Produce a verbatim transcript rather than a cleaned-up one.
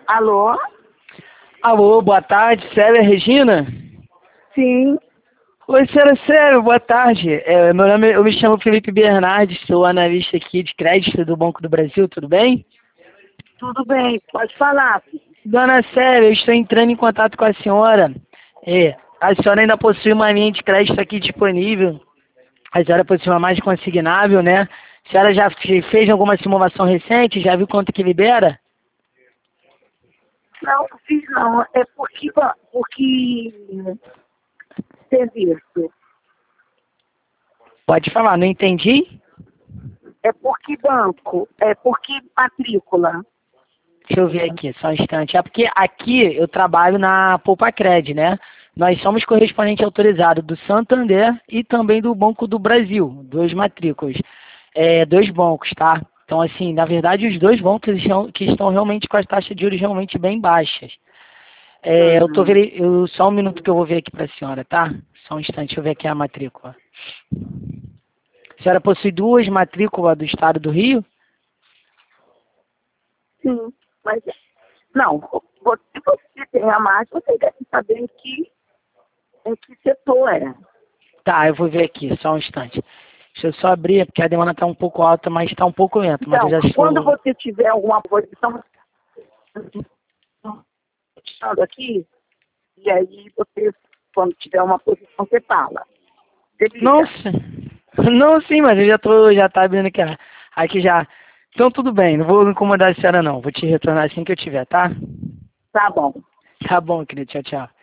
Alô? Alô, boa tarde, Célia Regina? Sim. Oi, senhora Célia, boa tarde. É, meu nome, eu me chamo Felipe Bernardes, sou analista aqui de crédito do Banco do Brasil, tudo bem? Tudo bem, pode falar. Dona Célia, eu estou entrando em contato com a senhora. É, a senhora ainda possui uma linha de crédito aqui disponível. A senhora possui uma mais consignável, né? A senhora já fe- fez alguma simulação recente? Já viu quanto que libera? Não, não fiz não. É porque, porque serviço. Pode falar, não entendi? É porque banco. É porque matrícula. Deixa eu ver aqui, só um instante. É porque aqui eu trabalho na Poupacred, né? Nós somos correspondente autorizado do Santander e também do Banco do Brasil, dois matrículas, é, dois bancos, tá? Então, assim, na verdade, os dois bancos estão, que estão realmente com as taxas de juros realmente bem baixas. É, eu tô Uhum. veri- eu, só um minuto que eu vou ver aqui para a senhora, tá? Só um instante, deixa eu ver aqui a matrícula. A senhora possui duas matrículas do estado do Rio? Sim, mas não, você, você tem a mais, você deve saber em que, em que setor é. Tá, eu vou ver aqui, só um instante. Deixa eu só abrir, porque a demanda está um pouco alta, mas está um pouco lento, mas eu Então, já quando estou... você tiver alguma posição deixando aqui, e aí você, quando tiver uma posição, você fala. Você Não, liga. sim. Não, sim, mas eu já tô, já tá abrindo aqui, ó. Aqui já. Então tudo bem, não vou incomodar a senhora não, vou te retornar assim que eu tiver, tá? Tá bom. Tá bom, querido, tchau, tchau.